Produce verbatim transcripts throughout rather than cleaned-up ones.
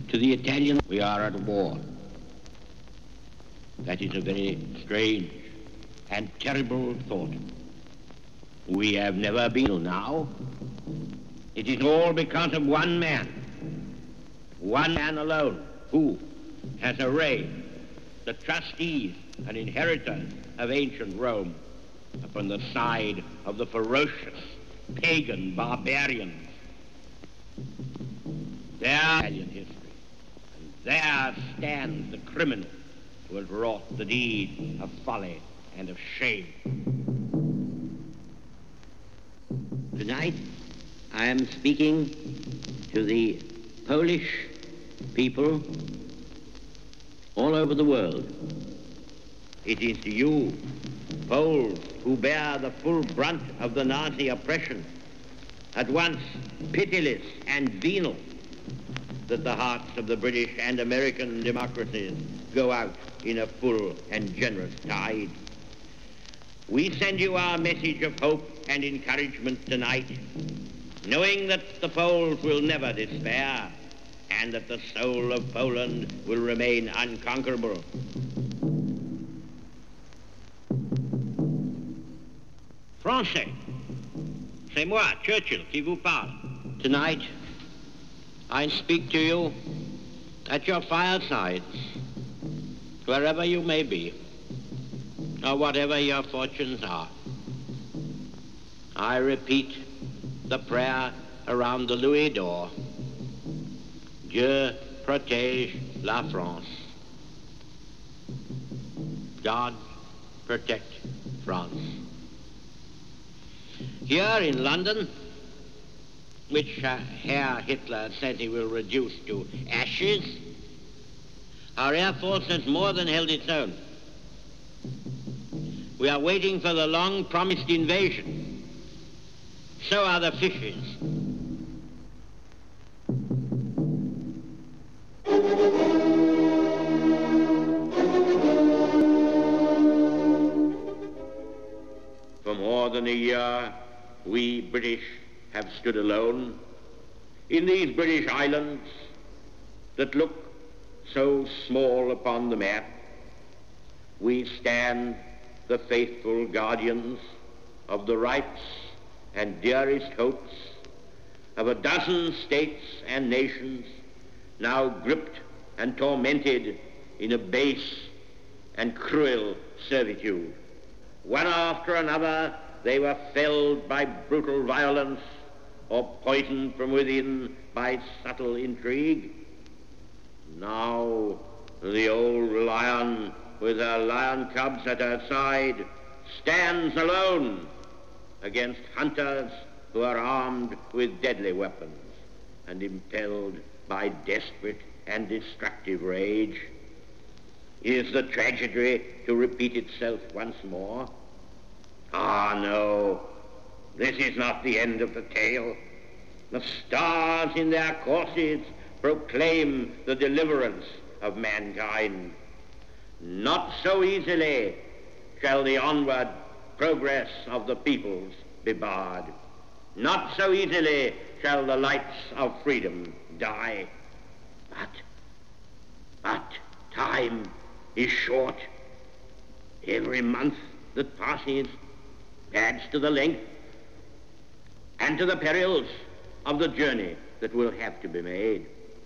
To the Italians, we are at war. That is a very strange and terrible thought. We have never been till now. It is all because of one man, one man alone, who has arrayed the trustees and inheritors of ancient Rome upon the side of the ferocious pagan barbarians. There Italian history, and there stands the criminal who has wrought the deed of folly and of shame. Tonight, I am speaking to the Polish people all over the world. It is you, Poles, who bear the full brunt of the Nazi oppression, at once pitiless and venal, that the hearts of the British and American democracies go out in a full and generous tide. We send you our message of hope and encouragement tonight, knowing that the Poles will never despair and that the soul of Poland will remain unconquerable. Français, c'est moi, Churchill, qui vous parle. Tonight, I speak to you at your firesides, wherever you may be, or whatever your fortunes are. I repeat the prayer around the Louis d'Or. Dieu protège la France. God protect France. Here in London, which uh, Herr Hitler says he will reduce to ashes, our Air Force has more than held its own. We are waiting for the long-promised invasion. So are the fishes. For more than a year, we British have stood alone in these British islands that look so small upon the map. We stand the faithful guardians of the rights and dearest hopes of a dozen states and nations now gripped and tormented in a base and cruel servitude. One after another, they were felled by brutal violence or poisoned from within by subtle intrigue. Now the old lion with her lion cubs at her side stands alone against hunters who are armed with deadly weapons and impelled by desperate and destructive rage. Is the tragedy to repeat itself once more? Ah, no, this is not the end of the tale. The stars in their courses proclaim the deliverance of mankind. Not so easily shall the onward progress of the peoples be barred. Not so easily shall the lights of freedom die. But, but time is short. Every month that passes adds to the length and to the perils of the journey that will have to be made.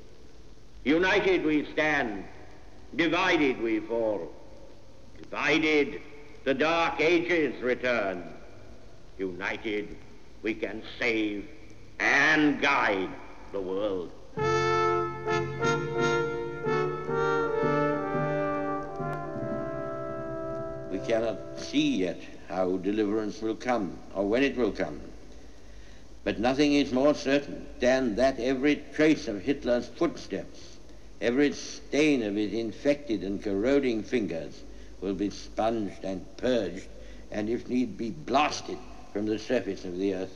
United we stand, divided we fall. Divided, the dark ages return. United, we can save and guide the world. We cannot see yet how deliverance will come or when it will come. But nothing is more certain than that every trace of Hitler's footsteps, every stain of his infected and corroding fingers will be sponged and purged, and if need be, blasted from the surface of the earth.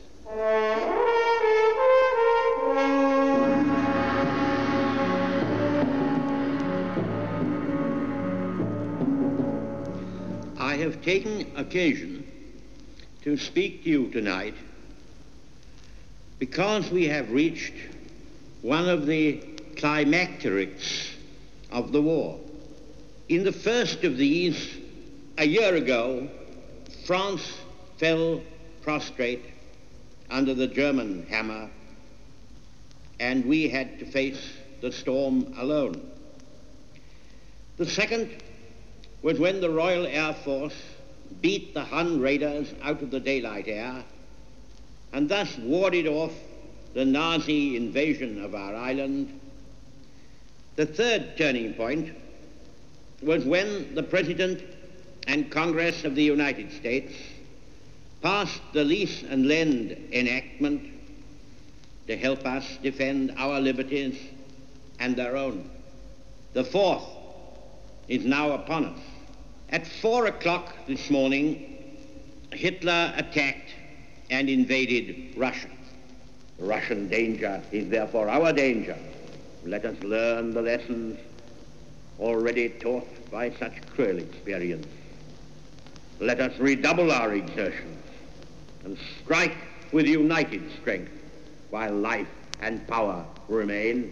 I have taken occasion to speak to you tonight because we have reached one of the climacterics of the war. In the first of these, a year ago, France fell prostrate under the German hammer, and we had to face the storm alone. The second was when the Royal Air Force beat the Hun raiders out of the daylight air and thus warded off the Nazi invasion of our island. The third turning point was when the President and Congress of the United States passed the Lease and Lend enactment to help us defend our liberties and their own. The fourth is now upon us. At four o'clock this morning, Hitler attacked and invaded Russia. The Russian danger is therefore our danger. Let us learn the lessons already taught by such cruel experience. Let us redouble our exertions and strike with united strength while life and power remain.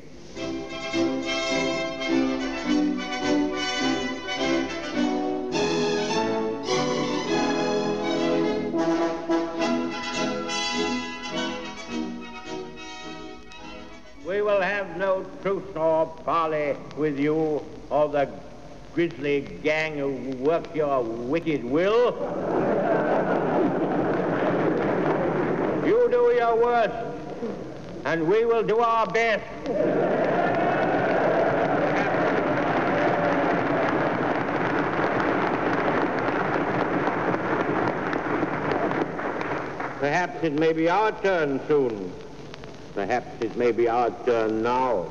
We will have no truce or parley with you or the grisly gang who work your wicked will. You do your worst, and we will do our best. Perhaps it may be our turn soon. Perhaps it may be our turn now.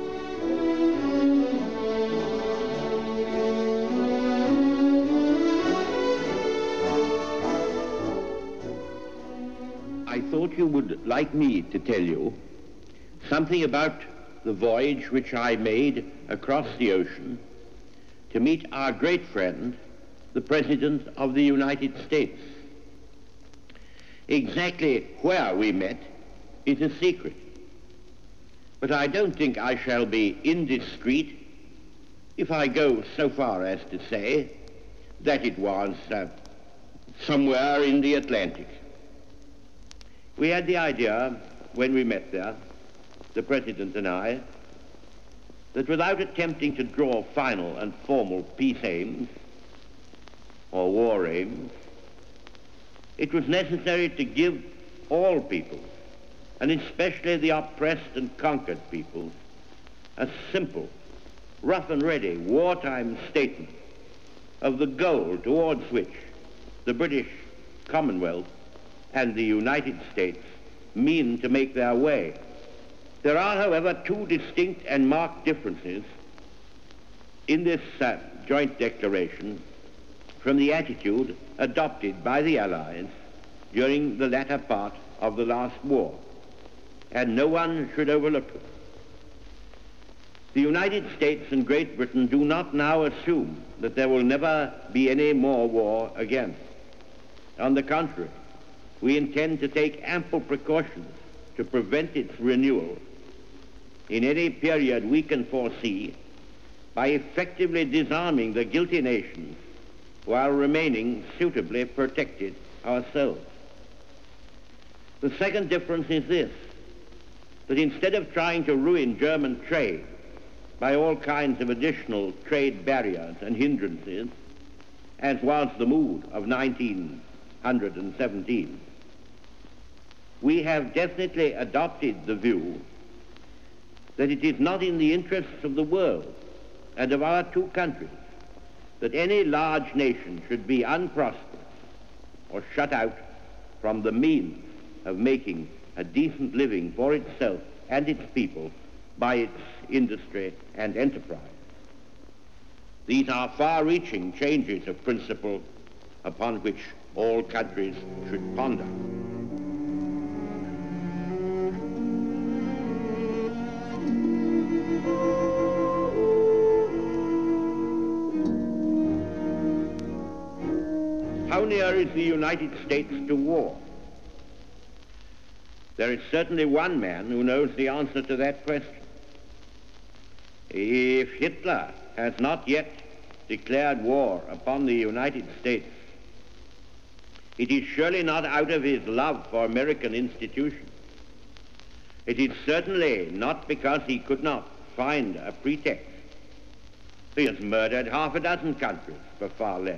I thought you would like me to tell you something about the voyage which I made across the ocean to meet our great friend, the President of the United States. Exactly where we met is a secret, but I don't think I shall be indiscreet if I go so far as to say that it was uh, somewhere in the Atlantic. We had the idea, when we met there, the President and I, that without attempting to draw final and formal peace aims or war aims, it was necessary to give all peoples, and especially the oppressed and conquered peoples, a simple, rough and ready wartime statement of the goal towards which the British Commonwealth and the United States mean to make their way. There are, however, two distinct and marked differences in this uh, joint declaration from the attitude adopted by the Allies during the latter part of the last war, and no one should overlook them. The United States and Great Britain do not now assume that there will never be any more war again. On the contrary, we intend to take ample precautions to prevent its renewal in any period we can foresee by effectively disarming the guilty nations while remaining suitably protected ourselves. The second difference is this, that instead of trying to ruin German trade by all kinds of additional trade barriers and hindrances, as was the mood of nineteen seventeen, we have definitely adopted the view that it is not in the interests of the world and of our two countries that any large nation should be unprosperous or shut out from the means of making a decent living for itself and its people by its industry and enterprise. These are far-reaching changes of principle upon which all countries should ponder. How near is the United States to war? There is certainly one man who knows the answer to that question. If Hitler has not yet declared war upon the United States, it is surely not out of his love for American institutions. It is certainly not because he could not find a pretext. He has murdered half a dozen countries for far less.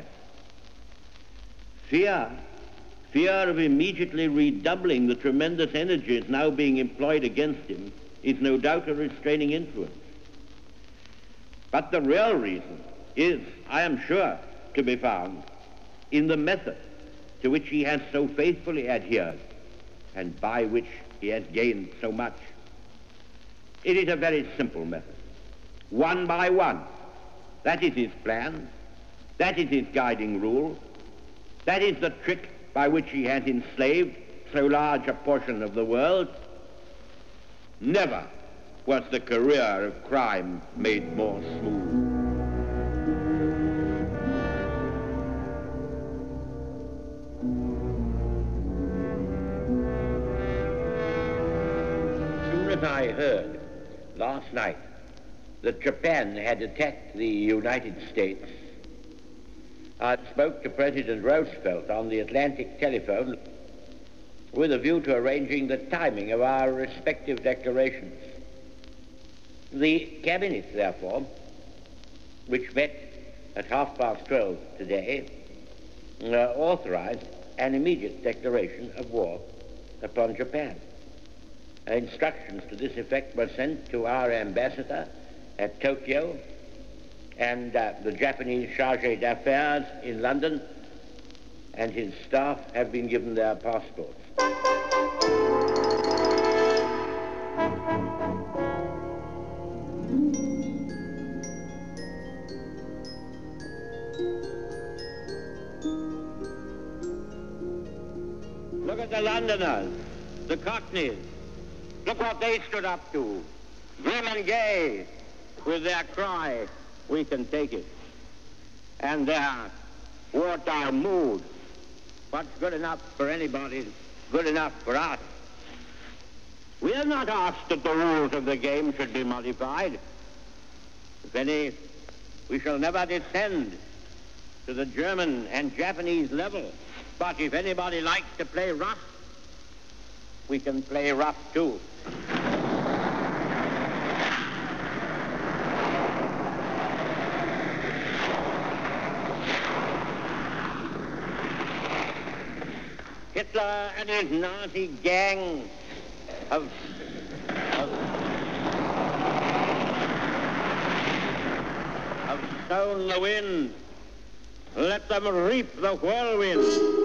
Fear, fear of immediately redoubling the tremendous energies now being employed against him is no doubt a restraining influence. But the real reason is, I am sure, to be found in the method to which he has so faithfully adhered and by which he has gained so much. It is a very simple method. One by one. That is his plan. That is his guiding rule. That is the trick by which he has enslaved so large a portion of the world. Never was the career of crime made more smooth. As I heard last night that Japan had attacked the United States, I spoke to President Roosevelt on the Atlantic telephone with a view to arranging the timing of our respective declarations. The Cabinet, therefore, which met at half past twelve today, uh, authorized an immediate declaration of war upon Japan. Instructions to this effect were sent to our ambassador at Tokyo and uh, the Japanese chargé d'affaires in London, and his staff have been given their passports. Look at the Londoners, the Cockneys. Look what they stood up to, grim and gay, with their cry, "We can take it," and their wartime mood. What's good enough for anybody is good enough for us. We have not asked that the rules of the game should be modified. If any, we shall never descend to the German and Japanese level. But if anybody likes to play rough, we can play rough too. Hitler and his Nazi gang have, have, have sown the wind. Let them reap the whirlwind.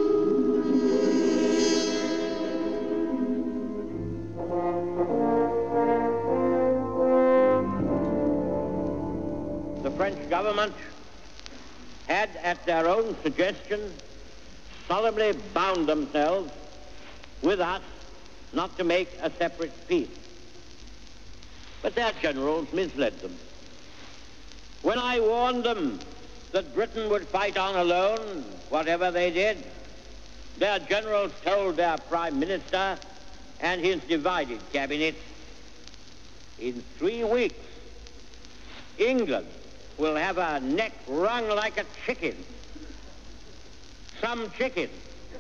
The French government had, at their own suggestion, solemnly bound themselves with us not to make a separate peace. But their generals misled them. When I warned them that Britain would fight on alone, whatever they did, their generals told their Prime Minister and his divided cabinet, in three weeks, England will have her neck wrung like a chicken. Some chicken.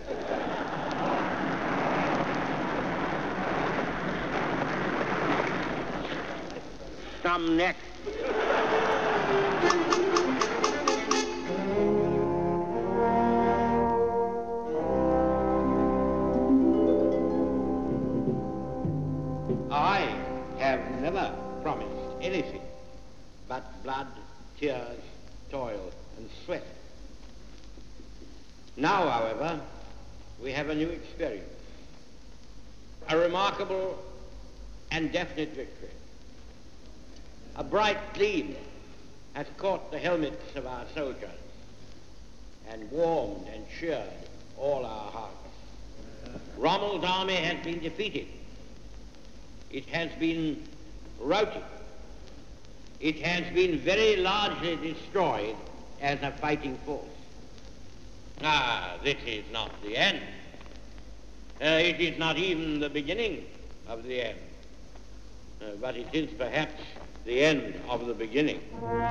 Some neck. I have never promised anything but blood, tears, toil, and sweat. Now, however, we have a new experience, a remarkable and definite victory. A bright gleam has caught the helmets of our soldiers and warmed and cheered all our hearts. Rommel's army has been defeated. It has been routed. It has been very largely destroyed as a fighting force. Ah, this is not the end. Uh, it is not even the beginning of the end. uh, but it is perhaps the end of the beginning.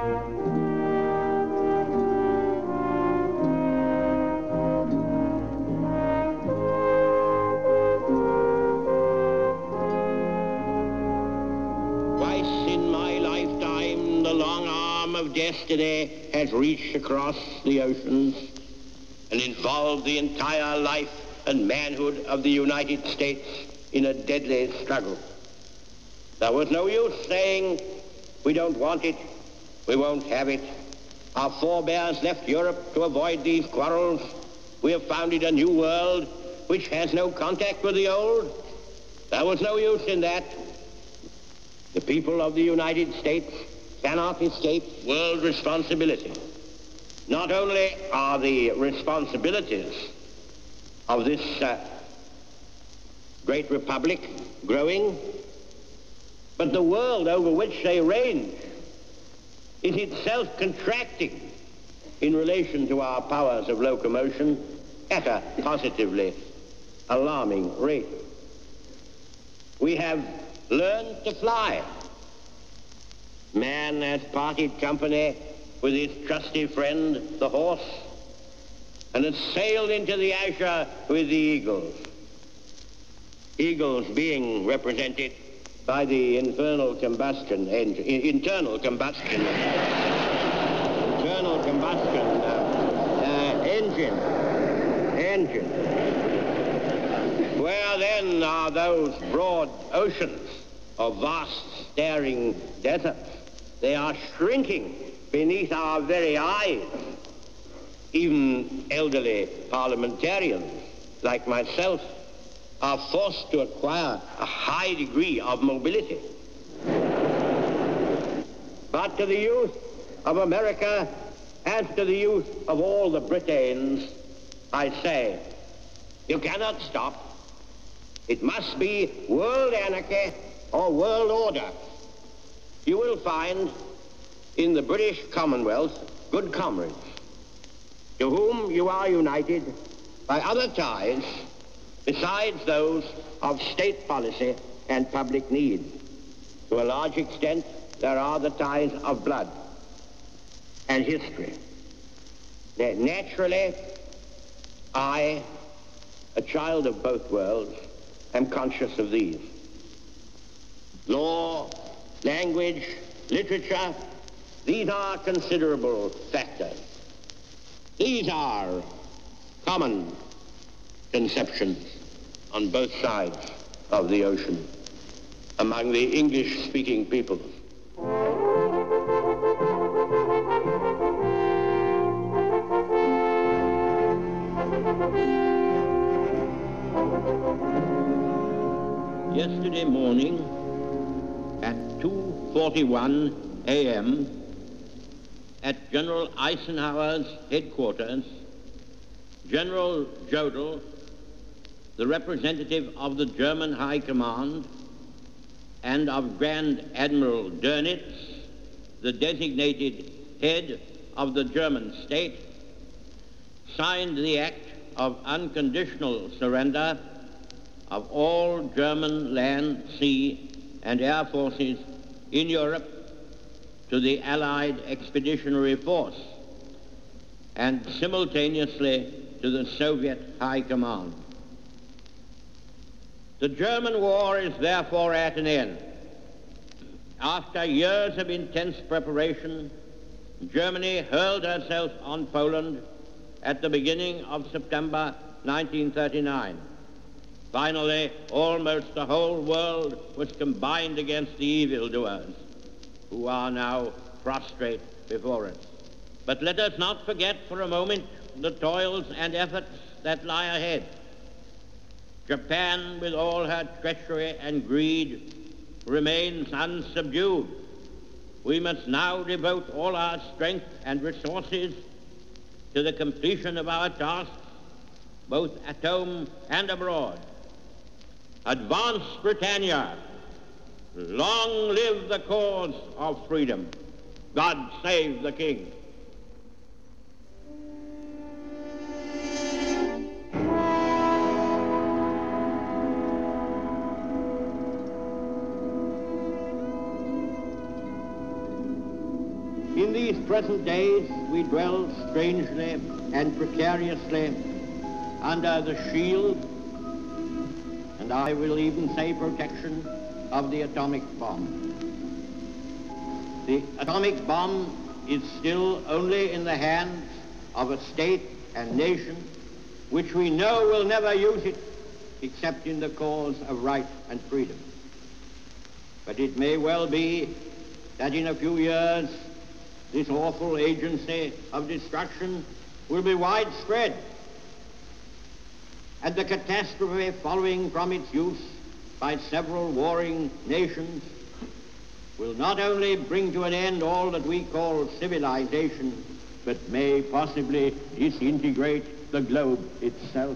Twice in my lifetime, the long arm of destiny has reached across the oceans and involved the entire life and manhood of the United States in a deadly struggle. There was no use saying, we don't want it, we won't have it. Our forebears left Europe to avoid these quarrels. We have founded a new world which has no contact with the old. There was no use in that. The people of the United States cannot escape world responsibility. Not only are the responsibilities of this uh, great republic growing, but the world over which they range is itself contracting in relation to our powers of locomotion at a positively alarming rate. We have learned to fly. Man has parted company with his trusty friend, the horse, and has sailed into the azure with the eagles. Eagles being represented by the infernal combustion engine, internal combustion, internal combustion uh, uh, engine, engine. Where then are those broad oceans of vast staring deserts? They are shrinking beneath our very eyes. Even elderly parliamentarians like myself are forced to acquire a high degree of mobility. But to the youth of America, as to the youth of all the Britains, I say, you cannot stop. It must be world anarchy or world order. You will find in the British Commonwealth good comrades to whom you are united by other ties besides those of state policy and public need. To a large extent, there are the ties of blood and history. Naturally, I, a child of both worlds, am conscious of these. Law, language, literature, these are considerable factors. These are common conceptions on both sides of the ocean among the English-speaking peoples. Yesterday morning at two forty-one a m at General Eisenhower's headquarters, General Jodl, the representative of the German High Command, and of Grand Admiral Dönitz, the designated head of the German state, signed the act of unconditional surrender of all German land, sea, and air forces in Europe to the Allied Expeditionary Force, and simultaneously to the Soviet High Command. The German war is therefore at an end. After years of intense preparation, Germany hurled herself on Poland at the beginning of September nineteen thirty-nine. Finally, almost the whole world was combined against the evildoers, who are now prostrate before us. But let us not forget for a moment the toils and efforts that lie ahead. Japan, with all her treachery and greed, remains unsubdued. We must now devote all our strength and resources to the completion of our tasks, both at home and abroad. Advance, Britannia! Long live the cause of freedom! God save the King! these present days we dwell strangely and precariously under the shield, and I will even say protection, of the atomic bomb. The atomic bomb is still only in the hands of a state and nation which we know will never use it except in the cause of right and freedom. But it may well be that in a few years this awful agency of destruction will be widespread, and the catastrophe following from its use by several warring nations will not only bring to an end all that we call civilization, but may possibly disintegrate the globe itself.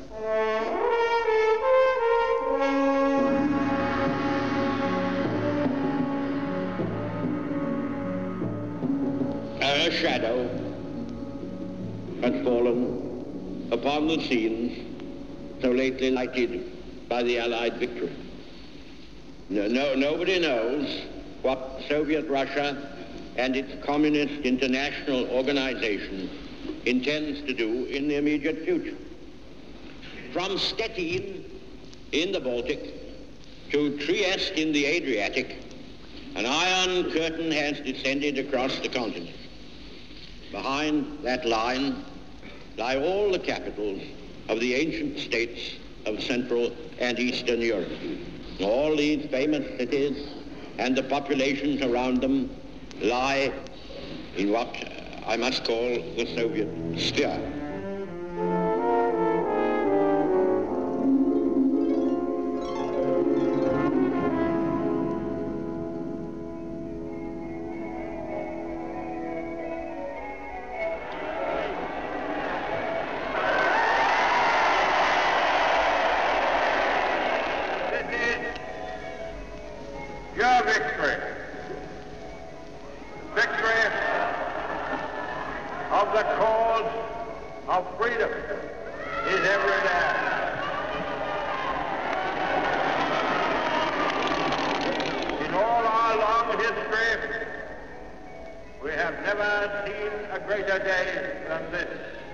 A shadow had fallen upon the scenes so lately lighted by the Allied victory. No, no, nobody knows what Soviet Russia and its Communist International Organization intends to do in the immediate future. From Stettin in the Baltic to Trieste in the Adriatic, an iron curtain has descended across the continent. Behind that line lie all the capitals of the ancient states of Central and Eastern Europe. All these famous cities and the populations around them lie in what I must call the Soviet sphere. Your victory, victory of the cause of freedom is every day. In all our long history, we have never seen a greater day than this.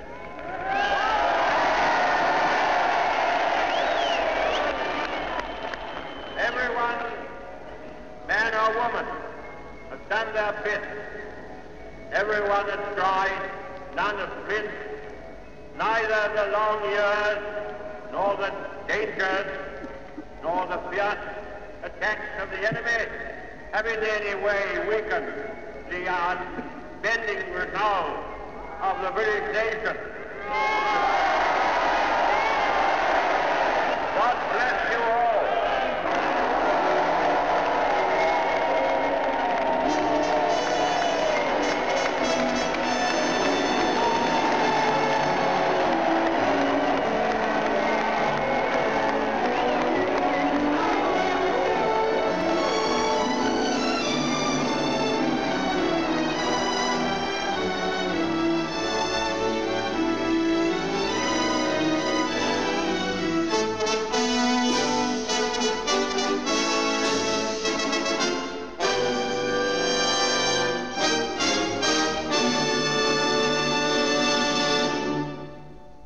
Everyone, man or woman, has done their bit. Everyone has tried, none has flinched. Neither the long years, nor the dangers, nor the fierce attacks of the enemy have in any way weakened the unbending resolve of the British nation.